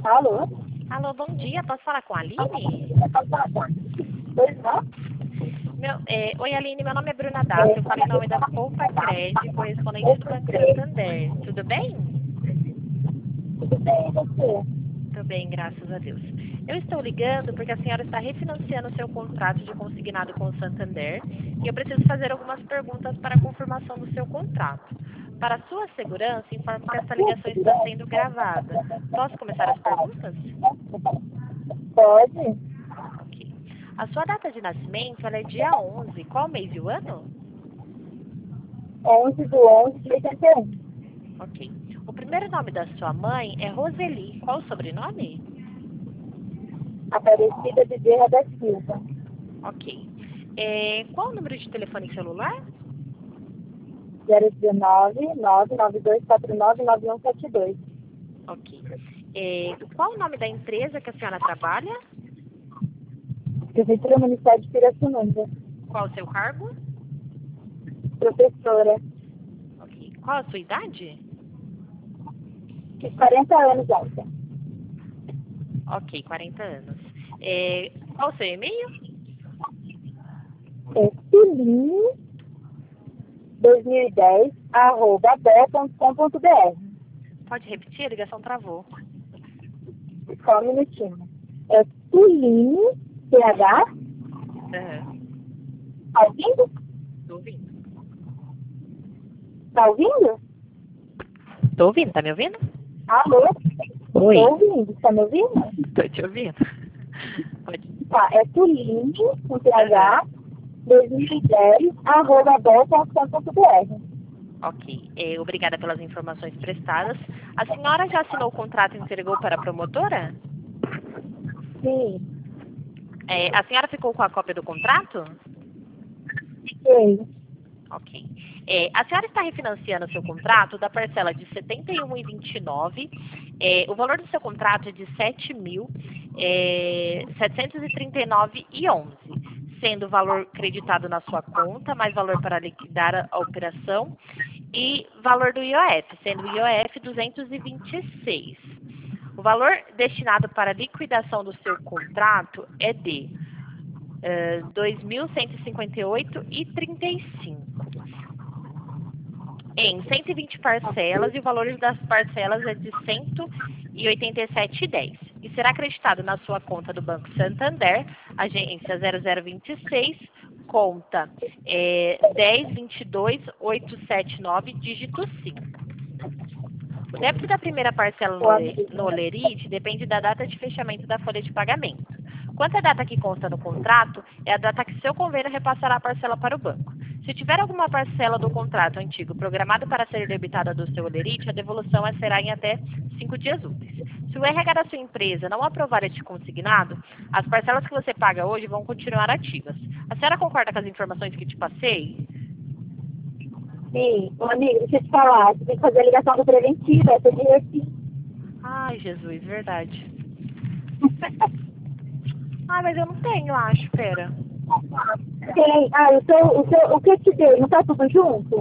Alô? Alô, bom dia. Posso falar com a Aline? Pois não? Oi, Aline. Meu nome é Bruna Dato. Eu falo em nome da Poupa Crédito, correspondente do Banco Santander. Tudo bem? Tudo bem, e você? Tudo bem, graças a Deus. Eu estou ligando porque a senhora está refinanciando o seu contrato de consignado com o Santander e eu preciso fazer algumas perguntas para a confirmação do seu contrato. Para sua segurança, informo que essa ligação está sendo gravada. Posso começar as perguntas? Pode? Ok. A sua data de nascimento ela é dia 11. Qual mês e o ano? 11/11/81. Ok. O primeiro nome da sua mãe é Roseli. Qual o sobrenome? Aparecida Bezerra da Silva. Ok. Qual o número de telefone celular? 019-99249-9172. Ok. Qual o nome da empresa que a senhora trabalha? Prefeitura Municipal de Pirassununga. Qual o seu cargo? Professora. Ok. Qual a sua idade? Fiz 40 anos ontem. Ok, 40 anos. Qual o seu e-mail? É tulim2010@bel.com.br. Pode repetir? A ligação travou. Só um minutinho. É tulim, PH, Aham. tá ouvindo? Tô ouvindo. Tá ouvindo? Tô ouvindo, tá me ouvindo? Alô? Oi. Tô ouvindo, tá me ouvindo? Tô te ouvindo. Pode. Tá, é tulim, com PH, 2010@bel.com.br. Ok. Obrigada pelas informações prestadas. A senhora já assinou o contrato e entregou para a promotora? Sim, A senhora ficou com a cópia do contrato? fiquei. Ok. A senhora está refinanciando o seu contrato da parcela de R$ 71,29. O valor do seu contrato é de R$ 7.739,11, sendo o valor creditado na sua conta, mais valor para liquidar a operação e valor do IOF, sendo o IOF 226. O valor destinado para liquidação do seu contrato é de R$ 2.158,35 em 120 parcelas e o valor das parcelas é de R$ 187,10 e será acreditado na sua conta do Banco Santander, agência 0026, conta 10.22.879, dígito 5. O débito da primeira parcela no Olerite depende da data de fechamento da folha de pagamento. Quanto à data que consta no contrato, é a data que seu convênio repassará a parcela para o banco. Se tiver alguma parcela do contrato antigo programada para ser debitada do seu Olerite, a devolução será em até 5 dias úteis. Se o RH da sua empresa não aprovar este consignado, as parcelas que você paga hoje vão continuar ativas. A senhora concorda com as informações que te passei? Sim, ô amigo, deixa eu te falar, você tem que fazer a ligação do preventivo, essa de refis. Ai, Jesus, verdade. Ah, mas eu não tenho, acho, pera. Tem, o que eu te dei, não tá tudo junto?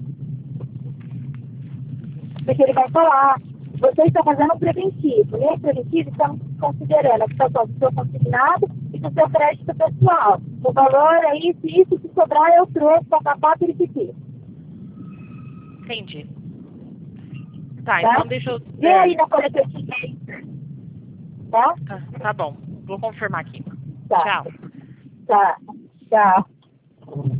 Porque ele vai falar, você está fazendo um preventivo, e esse preventivo estamos considerando a situação do seu consignado e do seu crédito pessoal. O valor é isso, se sobrar eu trouxe para tapar e repetir. Entendi. Tá, Tá? então deixa eu... Vê aí na folha que eu te dei. Tá? Tá bom, vou confirmar aqui. Tá. Tchau. Tá. Tchau.